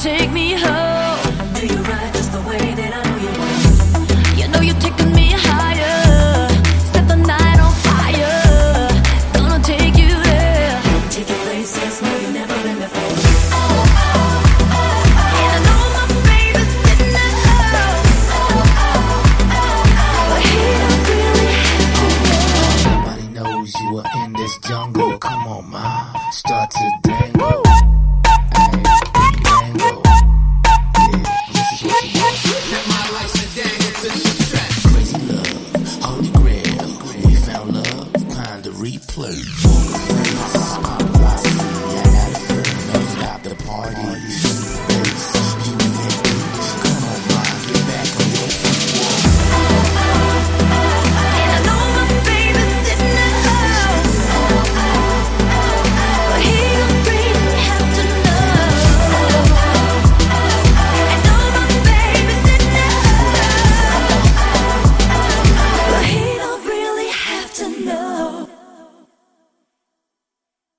take me home. Do you ride just the way that I know you want? You know you're taking me higher. Set the night on fire. Gonna take you there. Take you places where you've never been before. And I know my baby's sitting at home. But he don't really have to. Nobody knows you are in this jungle. Come on, ma, start to dangle. Replay.